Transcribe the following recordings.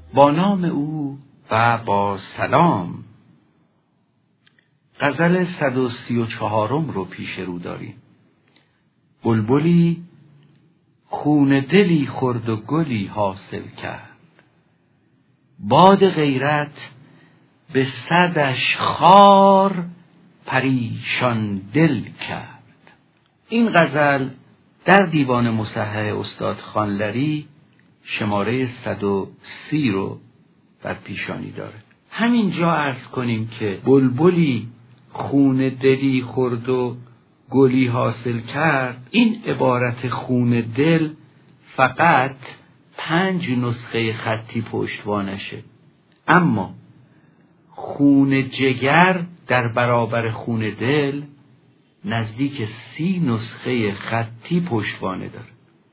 با نام او و با سلام. غزل 134 رو پیش رو داریم. بلبلی خون دلی خورد و گلی حاصل کرد، باد غیرت به صدش خار پریشان دل کرد. این غزل در دیوان مصحح استاد خانلری شماره 130 رو بر پیشانی داره. همینجا عرض کنیم که بلبلی خون دلی خورد و گلی حاصل کرد، این عبارت خون دل فقط 5 نسخه خطی پشتوانشه، اما خون جگر در برابر خون دل نزدیک 30 نسخه خطی پشتوانه داره.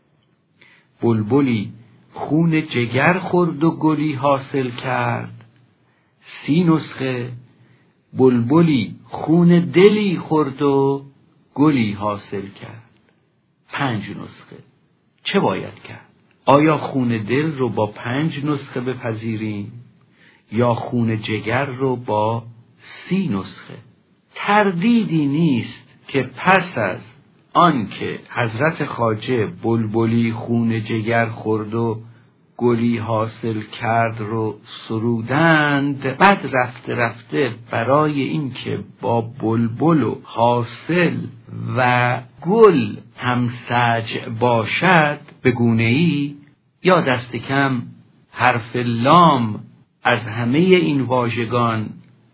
بلبلی خون جگر خورد و گلی حاصل کرد 30 نسخه، بلبلی خون دلی خورد و گلی حاصل کرد 5 نسخه. چه باید کرد؟ آیا خون دل رو با 5 نسخه بپذیریم یا خون جگر رو با 30 نسخه؟ تردیدی نیست که پس از آنکه حضرت خواجه بلبلی خون جگر خورد و گلی حاصل کرد رو سرودند، بعد رفته رفته برای اینکه با بلبل و حاصل و گل هم سجع باشد به گونه‌ای یا دست کم حرف لام از همه این واژگان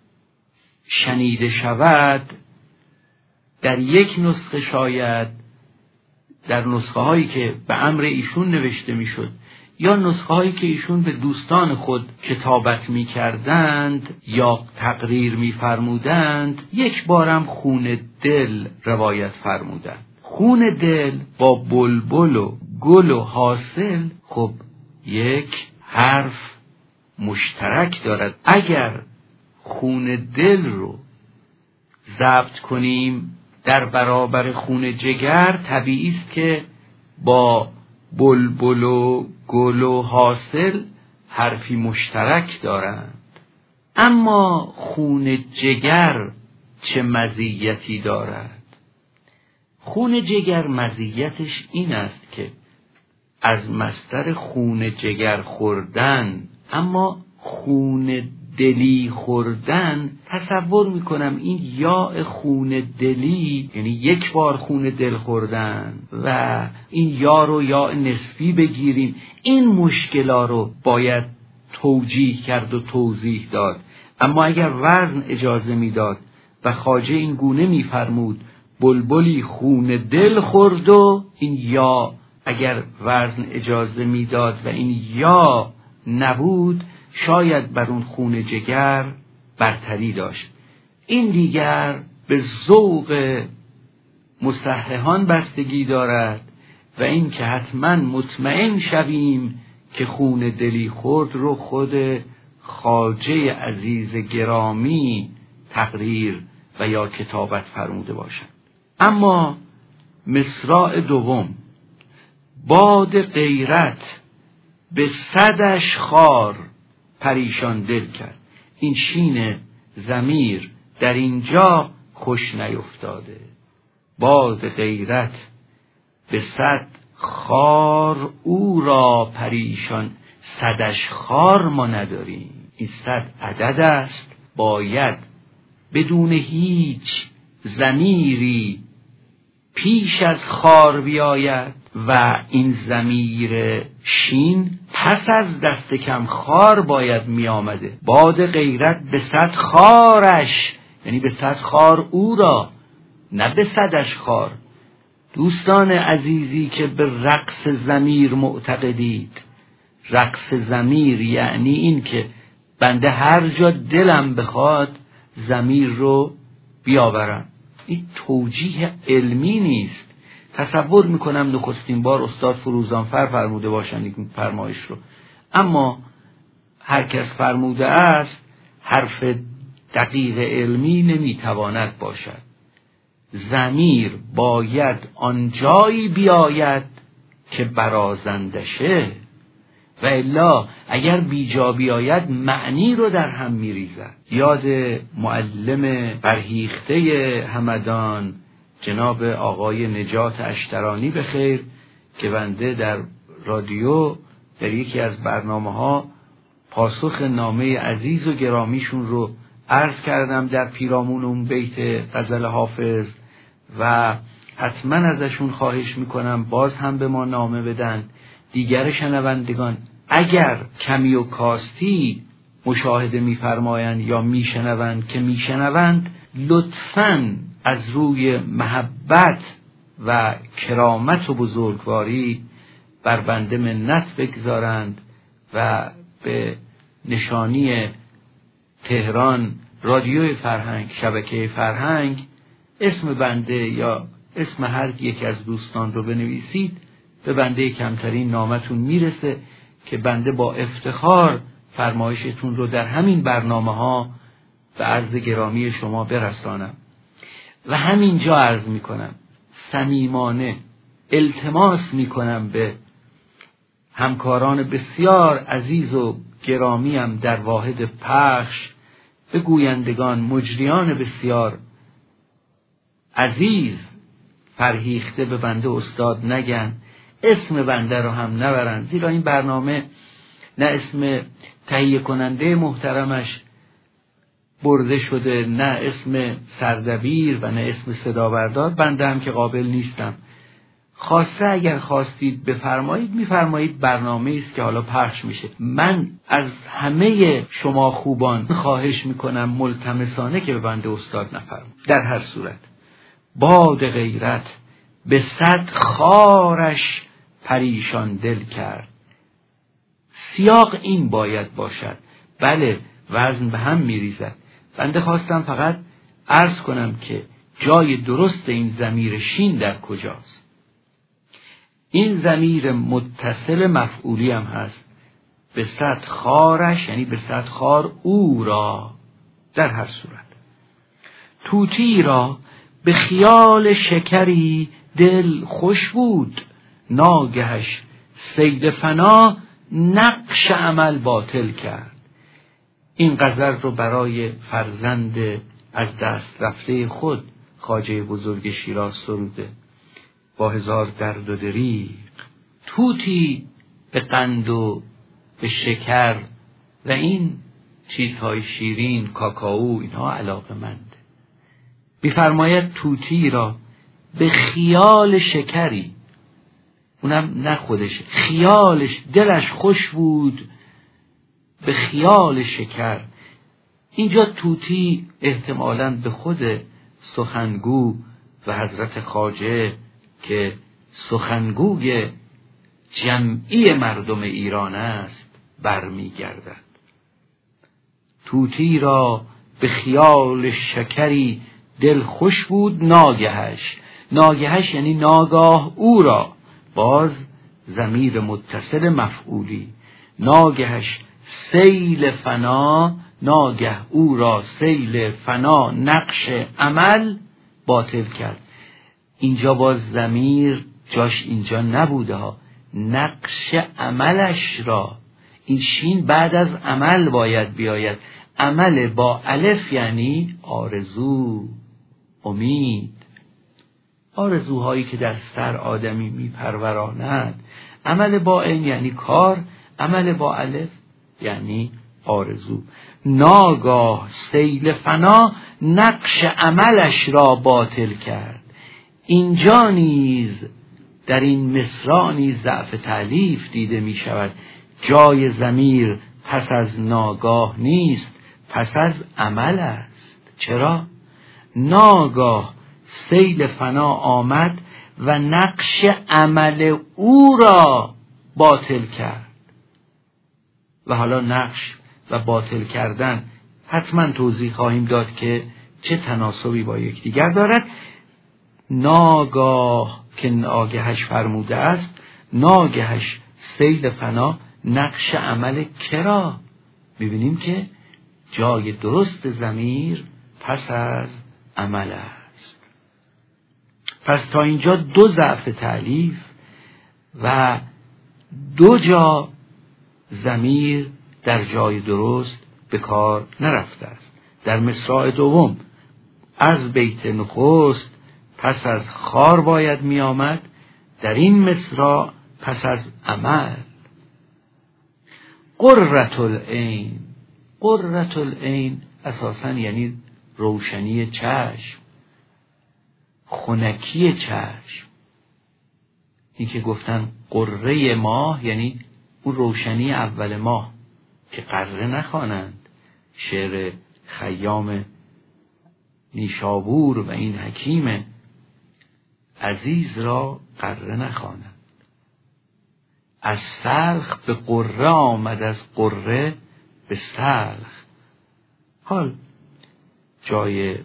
شنیده شود، در یک نسخه شاید در نسخه هایی که به امر ایشون نوشته میشد یا نسخه هایی که ایشون به دوستان خود کتابت می کردند یا تقریر می فرمودند، یک بارم خون دل روایت فرمودند. خون دل با بلبل و گل و حاصل خب یک حرف مشترک دارد. اگر خون دل رو ضبط کنیم در برابر خون جگر، طبیعی است که با بلبل و گل و حاصل حرفی مشترک دارند. اما خون جگر چه مزیتی دارد؟ خون جگر مزیتش این است که از مصدر خون جگر خوردن، اما خون دلی خوردن، تصور میکنم این یا خون دلی یعنی یک بار خون دل خوردن و این یا رو یا نسبی بگیریم، این مشکلا رو باید توجیه کرد و توضیح داد. اما اگر وزن اجازه میداد و خواجه این گونه میفرمود بلبلی خون دل خورد و این یا اگر وزن اجازه میداد و این یا نبود، شاید بر اون خون جگر برتری داشت. این دیگر به ذوق مصححان بستگی دارد و این که حتما مطمئن شویم که خون دلی خورد رو خود خواجه عزیز گرامی تقریر و یا کتابت فرموده باشند. اما مصرع دوم، باد غیرت به صدش خار پریشان دل کرد، این شین ضمیر در اینجا خوش نیفتاده. باد غیرت به 100 خار او را پریشان، صدش خار ما نداریم، این 100 عدد است، باید بدون هیچ ضمیری پیش از خار بیاید و این ضمیر شین پس از دست کم خار باید می آمده. باد غیرت به 100 خارش، یعنی به 100 خار او را، نه به 100ش خار. دوستان عزیزی که به رقص ضمیر معتقدید، رقص ضمیر یعنی این که بنده هر جا دلم بخواد ضمیر رو بیاورم، این توجیه علمی نیست. تصور میکنم نخستین بار استاد فروزانفر فرموده باشند این فرمایش رو، اما هر کس فرموده است حرف دقیق علمی نمیتواند باشد. ضمیر باید آنجایی بیاید که برازندشه و الا اگر بیجا بیاید معنی رو در هم میریزد. یاد معلم برهیخته همدان جناب آقای نجات اشترانی به خیر که بنده در رادیو در یکی از برنامه‌ها پاسخ نامه عزیز و گرامیشون رو عرض کردم در پیرامون اون بیت غزل حافظ و حتما ازشون خواهش میکنم باز هم به ما نامه بدن. دیگر شنوندگان اگر کمی و کاستی مشاهده میفرمایند یا میشنوند که میشنوند، لطفاً از روی محبت و کرامت و بزرگواری بر بنده منت بگذارند و به نشانی تهران رادیوی فرهنگ، شبکه فرهنگ، اسم بنده یا اسم هر یک از دوستان رو بنویسید. به بنده کمترین نامتون میرسه که بنده با افتخار فرمایشتون رو در همین برنامه‌ها به عرض گرامی شما برسانم. و همینجا عرض میکنم صمیمانه التماس میکنم به همکاران بسیار عزیز و گرامیم در واحد پخش، به گویندگان، مجریان بسیار عزیز فرهیخته به بنده استاد نگن، اسم بنده رو هم نبرن، زیرا این برنامه نه اسم تهیه کننده محترمش برده شده، نه اسم سردبیر و نه اسم صدابردار. بنده هم که قابل نیستم. خواسته اگر خواستید بفرمایید، میفرمایید برنامه است که حالا پخش میشه. من از همه شما خوبان خواهش میکنم ملتمسانه که به بنده استاد نفرمایید. در هر صورت باد غیرت به 100 خارش پریشان دل کرد. سیاق این باید باشد. بله وزن به هم میریزد. بنده خواستم فقط عرض کنم که جای درست این ضمیر شین در کجاست. این ضمیر متصل مفعولی هم هست. به 100 خارش یعنی به 100 خار او را. در هر صورت طوطی را به خیال شکری دل خوش بود، ناگهش صید فنا نقش عمل باطل کرد. این غزل رو برای فرزند از دست رفته خود خواجه بزرگ شیراز سروده با 1000 درد و دریغ. طوطی به قند و به شکر و این چیزهای شیرین، کاکائو، اینها علاقه‌مند. می‌فرماید طوطی را به خیال شکری، اونم نه خودش، خیالش، دلش خوش بود به خیال شکر. اینجا طوطی احتمالاً به خود سخنگو و حضرت خواجه که سخنگوی جمعی مردم ایران است برمیگردد. طوطی را به خیال شکری دل خوش بود، ناگهش، ناگهش یعنی ناگاه او را، باز ضمیر متصل مفعولی، ناگهش سیل فنا، ناگه او را سیل فنا نقش عمل باطل کرد. اینجا باز ضمیر جاش اینجا نبوده ها، نقش عملش را، این شین بعد از عمل باید بیاید. عمل با الف یعنی آرزو، امید، آرزوهایی که در سر آدمی میپروراند. عمل با عین یعنی کار، عمل با الف یعنی آرزو. ناگاه سیل فنا نقش عملش را باطل کرد. اینجا نیز در این مصرع نیز ضعف تألیف دیده می شود. جای ضمیر پس از ناگاه نیست، پس از عمل است. چرا؟ ناگاه سیل فنا آمد و نقش عمل او را باطل کرد. و حالا نقش و باطل کردن حتما توضیح خواهیم داد که چه تناسبی با یکدیگر دارد. ناگاه که ناگهش فرموده است، ناگهش سیل فنا نقش عمل کرا. می‌بینیم که جای درست ضمیر پس از عمل است. پس تا اینجا 2 ضعف تألیف و 2 جا ضمیر در جای درست به کار نرفته است. در مصرع دوم از بیت نخست پس از خار باید می آمد، در این مصرع پس از عمل. قرة العین، قرة العین اساساً یعنی روشنی چشم، خنکی چشم. این که گفتن قره ماه یعنی اون روشنی اول ماه که قره نخوانند. شعر خیام نیشابور و این حکیم عزیز را قره نخوانند. از سلخ به قره آمد، از قره به سلخ. حال جای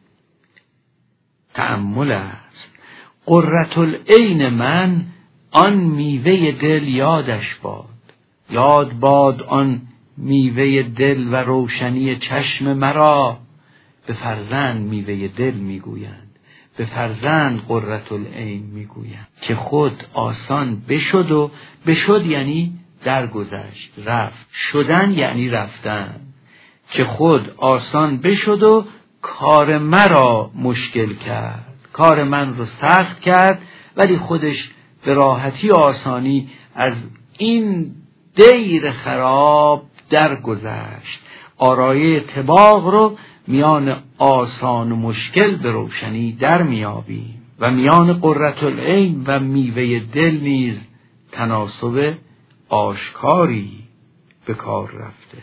تأمل است. قرة العین من، آن میوه دل یادش باد. یاد باد آن میوه دل و روشنی چشم مرا. به فرزند میوه دل میگویند، به فرزند قرة العین میگویند که خود آسان بشد و بشد یعنی درگذشت، رفت. شدن یعنی رفتن. که خود آسان بشد و کار مرا مشکل کرد، کار من رو سخت کرد، ولی خودش به راحتی و آسانی از این دیر خراب درگذشت. آرایه طباق رو میان آسان و مشکل به روشنی در میابیم و میان قرة العین و میوه دل نیز تناسب آشکاری به کار رفته.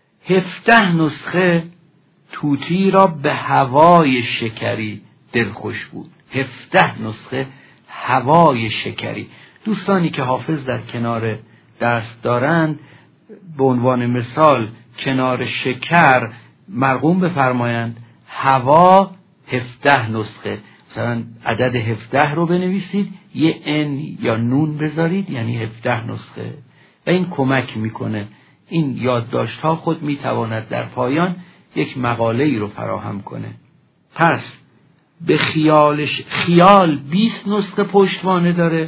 17 نسخه طوطی را به هوای شکری دلخوش بود. 17 نسخه هوای شکری. دوستانی که حافظ در کنار دست دارند به عنوان مثال کنار شکر مرقوم بفرمایند هوا 17 نسخه. مثلا عدد 17 رو بنویسید، یه ان یا نون بذارید یعنی 17 نسخه و این کمک میکنه. این یادداشت ها خود میتواند در پایان یک مقاله ای رو فراهم کنه. پس به خیال 20 نسخه پشتوانه داره،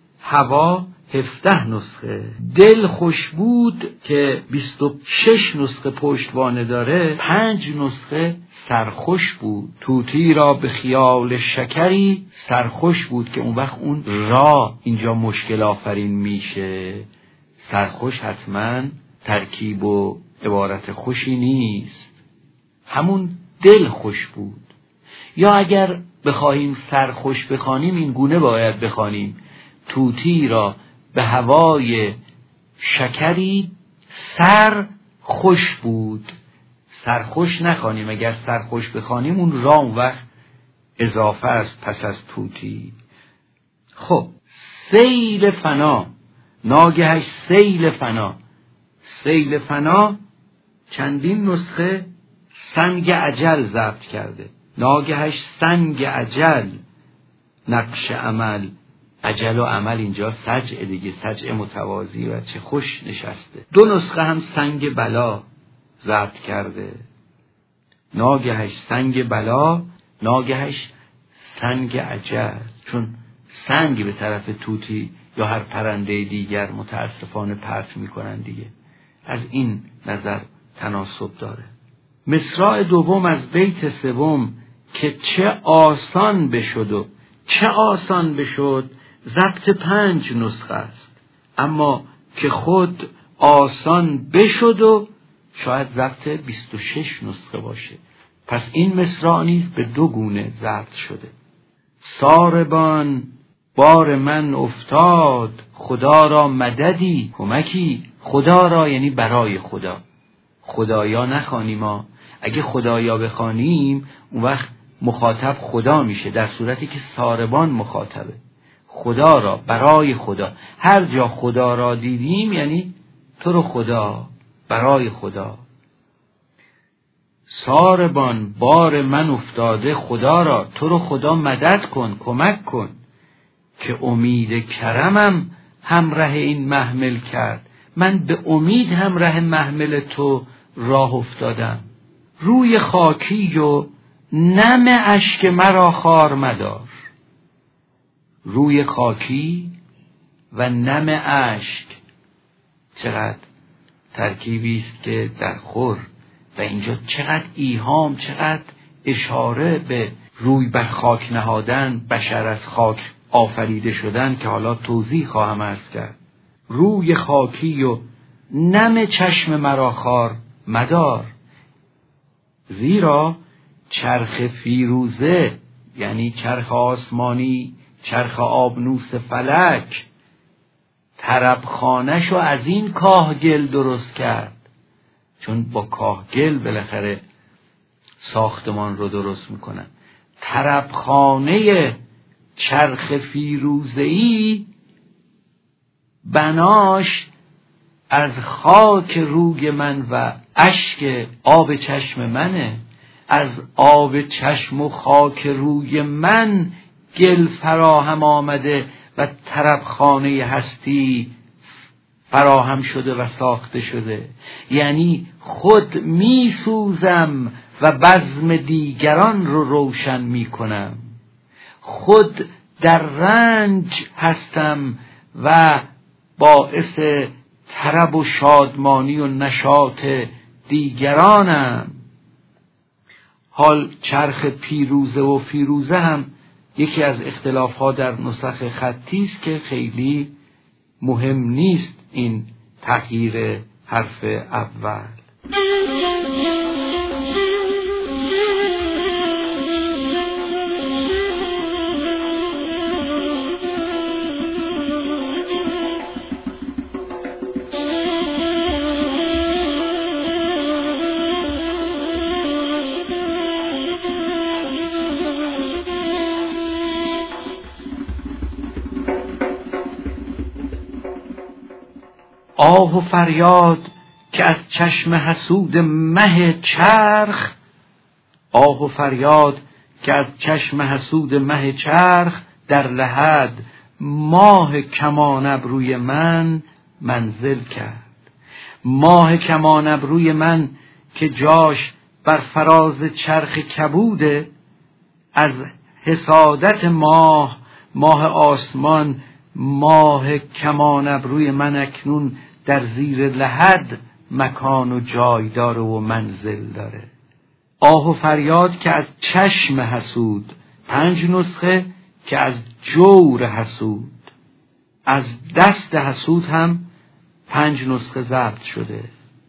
هوا 17 نسخه. دل خوش بود که 26 نسخه پشتوانه داره، 5 نسخه سرخوش بود. طوطی را به خیال شکری سرخوش بود که اون وقت اون را اینجا مشکل آفرین میشه. سرخوش حتما ترکیب و عبارت خوشی نیست، همون دل خوش بود. یا اگر بخواهیم سرخوش بخوانیم این گونه باید بخوانیم: طوطی را به هوای شکری سر خوش بود. سرخوش نخوانیم، اگر سرخوش بخوانیم اون را اون وقت اضافه است پس از طوطی. خب سیل فنا، ناگهش سیل فنا. سیل فنا چندین نسخه سنگ اجل ضبط کرده. ناگهش سنگ اجل، نقش عمل. اجل و عمل اینجا سجع دیگه، سجع متوازی و چه خوش نشسته. 2 نسخه هم سنگ بلا ضبط کرده. ناگهش سنگ بلا، ناگهش سنگ اجل، چون سنگ به طرف طوطی یا هر پرنده دیگر متاسفانه پرت میکنن دیگه. از این نظر تناسب داره. مصرع دوم از بیت سوم که چه آسان بشد و چه آسان بشد ضبط 5 نسخه است، اما که خود آسان بشد و شاید ضبط 26 نسخه باشه. پس این مصرع نیز به 2 گونه ضبط شده. ساربان بار من افتاد، خدا را مددی کمکی. خدا را یعنی برای خدا. خدایا نخوانیم ما. اگه خدایا بخوانیم اون وقت مخاطب خدا میشه، در صورتی که ساربان مخاطبه. خدا را برای خدا. هر جا خدا را دیدیم یعنی تو رو خدا، برای خدا. ساربان بار من افتاده، خدا را تو رو خدا مدد کن، کمک کن که امید کرمم همراه این محمل کرد. من به امید همراه محمل تو راه افتادم. روی خاکی و نم اشک مرا خوار مدار. روی خاکی و نم اشک، چقدر ترکیبی است که در خور و اینجا چقدر ایهام، چقدر اشاره به روی بر خاک نهادن، بشر از خاک آفریده شدن که حالا توضیح خواهم عرض کرد. روی خاکی و نم چشم مرا خار مدار، زیرا چرخ فیروزه یعنی چرخ آسمانی، چرخ آبنوس فلک، طربخانه‌شو از این کاهگل درست کرد، چون با کاهگل بالاخره ساختمان رو درست میکنن. طربخانه چرخ فیروزه‌ای بناش از خاک روی من و اشک آب چشم منه. از آب چشم و خاک روی من گل فراهم آمده و طربخانه هستی فراهم شده و ساخته شده. یعنی خود می سوزم و بزم دیگران رو روشن می کنم، خود در رنج هستم و باعث طرب و شادمانی و نشاط دیگرانم. حال چرخ پیروزه و فیروزه هم یکی از اختلافات در نسخ خطی است که خیلی مهم نیست این تغییر حرف اول. آه و فریاد که از چشم حسود مه چرخ، آه و فریاد که از چشم حسود مه چرخ در لحد ماه کمان ابروی من منزل کرد. ماه کمان ابروی من که جاش بر فراز چرخ کبوده، از حسادت ماه آسمان، ماه کمان ابروی من اکنون در زیر لحد مکان و جای داره و منزل داره. آه و فریاد که از چشم حسود، 5 نسخه که از جور حسود، از دست حسود هم 5 نسخه ضبط شده.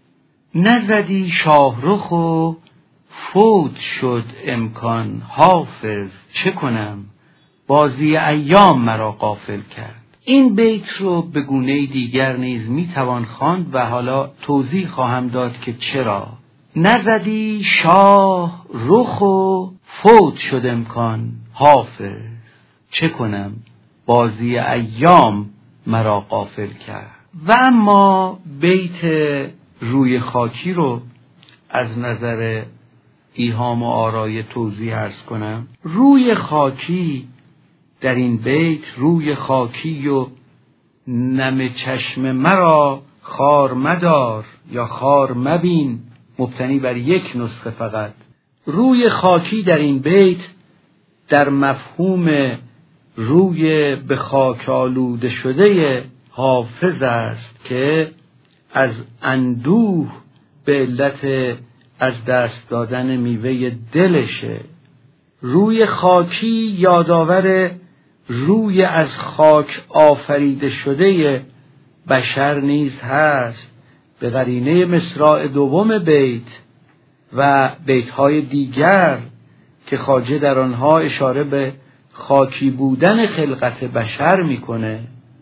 نزدی شاهرخ و فوت شد امکان، حافظ چه کنم بازی ایام مرا غافل کرد. این بیت رو به گونه دیگر نیز میتوان خواند و حالا توضیح خواهم داد که چرا. نزدی شاه رخ و فوت شد امکان، حافظ چه کنم بازی ایام مرا غافل کرد. و اما بیت روی خاکی رو از نظر ایهام و آرای توضیح عرض کنم. روی خاکی در این بیت، روی خاکی و نم چشم مرا خار مدار یا خار مبین، مبتنی بر 1 نسخه فقط. روی خاکی در این بیت در مفهوم روی به خاک آلوده شده حافظ است که از اندوه به علت از دست دادن میوه دلشه. روی خاکی یادآور روی از خاک آفریده شده بشر نیز هست، به قرینه مصرع 2 بیت و بیت‌های دیگر که خواجه در آنها اشاره به خاکی بودن خلقت بشر میکنه.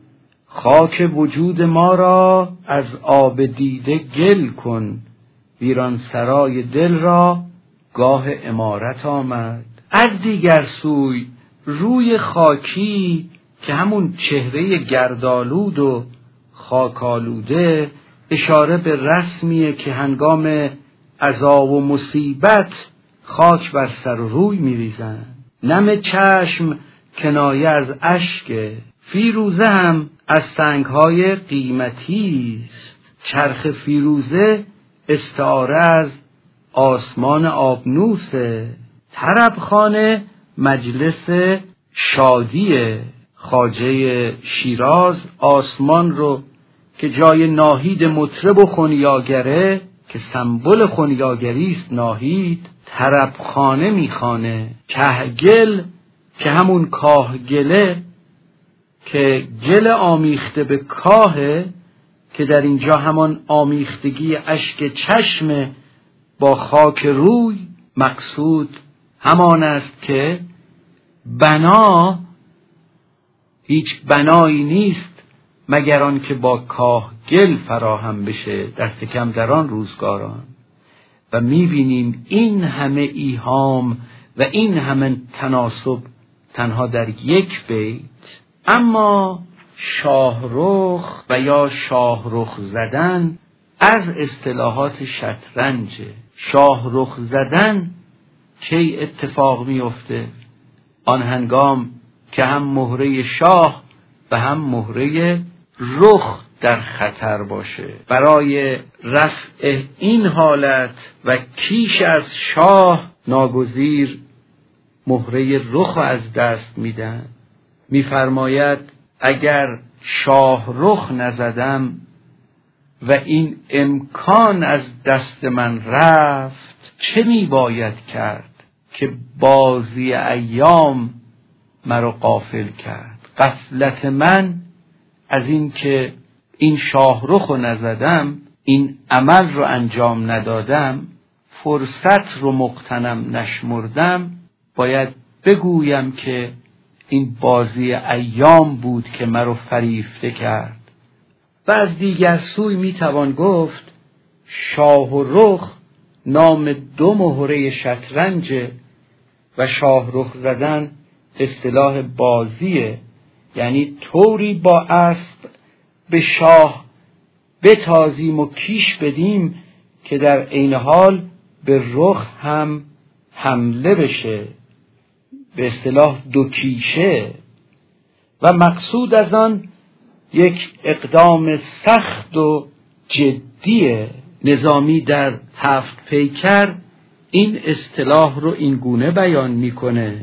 خاک وجود ما را از آب دیده گل کن، ویران سرای دل را گاه عمارت آمد. از دیگر سوی روی خاکی که همون چهره گردآلود و خاکالوده اشاره به رسمیه که هنگام عذاب و مصیبت خاک بر سر و روی میریزن. نم چشم کنایه از اشک، فیروزه هم از سنگهای قیمتی است. چرخ فیروزه استعاره از آسمان آبنوسه. طربخانه مجلس شادیه. خواجه شیراز آسمان رو که جای ناهید مطرب و خنیاگره، که سمبل خنیاگری است ناهید، طربخانه میخوانه. کهگل که همون کاهگله که گل آمیخته به کاهه، که در اینجا همان آمیختگی اشک چشم با خاک روی. مقصود همان است که بنا هیچ بنایی نیست مگر آن که با کاهگل فراهم بشه، دست کم در آن روزگاران. و میبینیم این همه ایهام و این همه تناسب تنها در یک بیت. اما شاهرخ و یا شاهرخ زدن از اصطلاحات شطرنجه. شاهرخ زدن کی اتفاق میفته؟ آن هنگام که هم مهره شاه و هم مهره رخ در خطر باشه. برای رفع این حالت و کیش از شاه ناگزیر مهره رخ از دست میدن. میفرماید اگر شاه رخ نزدم و این امکان از دست من رفت، چه می باید کرد که بازی ایام مرا غافل کرد؟ غفلت من از این که این شاه رخ رو نزدم، این عمل رو انجام ندادم، فرصت رو مغتنم نشمردم، باید بگویم که این بازی ایام بود که مرا فریفته کرد. و از دیگر سوی میتوان گفت شاه و رخ نام دو مهره شطرنج و شاه رخ زدن اصطلاح بازیه، یعنی طوری با اسب به شاه بتازیم و کیش بدیم که در عین حال به رخ هم حمله بشه، به اصطلاح دو کیشه. و مقصود از آن یک اقدام سخت و جدیه. نظامی در هفت پیکر این اصطلاح رو این گونه بیان میکنه: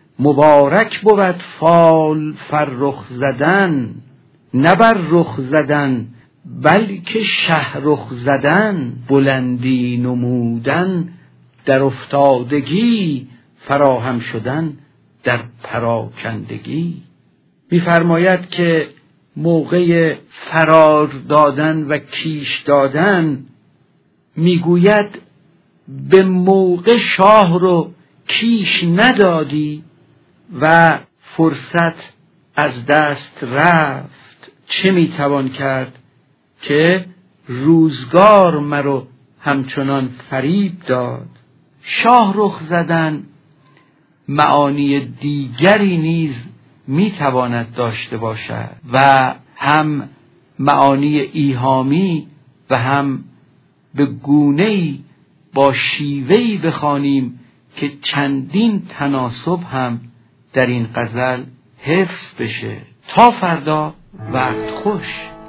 مبارک بود فال فرخ زدن، نه بر رخ زدن بلکه شه رخ زدن، بلندی نمودن در افتادگی، فراهم شدن در پراکندگی. می‌فرماید که موقع فرار دادن و کیش دادن میگوید به موقع شاه رو کیش ندادی و فرصت از دست رفت، چه میتوان کرد که روزگار مرا همچنان فریب داد. شاه رخ زدن معانی دیگری نیز میتواند داشته باشد و هم معانی ایهامی و هم به گونه‌ای با شیوهی بخوانیم که چندین تناسب هم در این غزل حفظ بشه. تا فردا، وقت خوش.